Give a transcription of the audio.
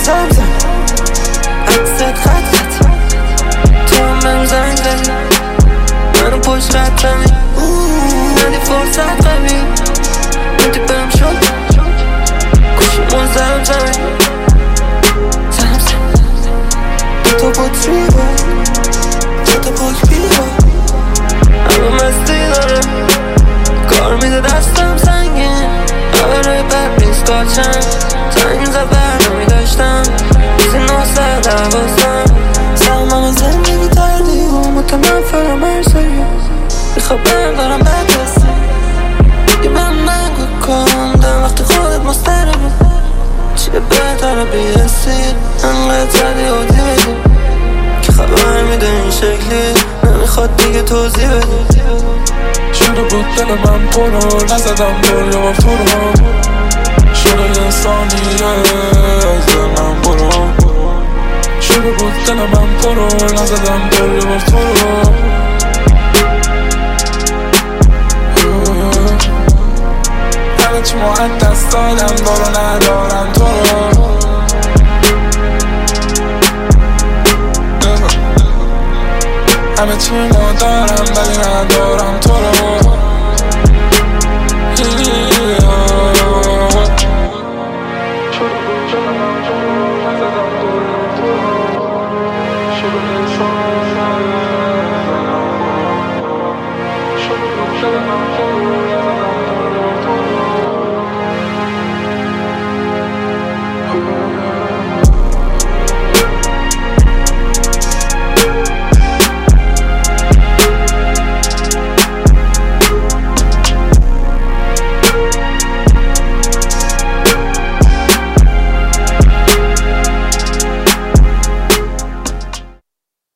زم عکست خط تو هم بهم زنگ زدی منو پشت خطمی ندی فرصت قوی ندی بهم شد گوشیمون زم تو بطری بود تو پاک بیاد همه مستی داره کار میده دستم سنگین برای بد نیست کارچن زنگ زد برنمی داشتم بیزی 912 سلمم زندگی دردی و متنفرم مرسایی میخواب بردارم بد دستی یه بهم نگو کن در وقتی خودت مستربی چیه بهتره بیرسی انقدر زدی و دیدی که خبر میده این شکلی نمیخواد دیگه توضیح بدی شده بود دل من پرو نزدم دل یا تو رو شده یه ثانیه از من برو شده بود دل من پرو نزدم دل یا تو رو همه چی مقدس دادم دارو ندارم تو رو همه چی ما دارم ولی ندارم تو رو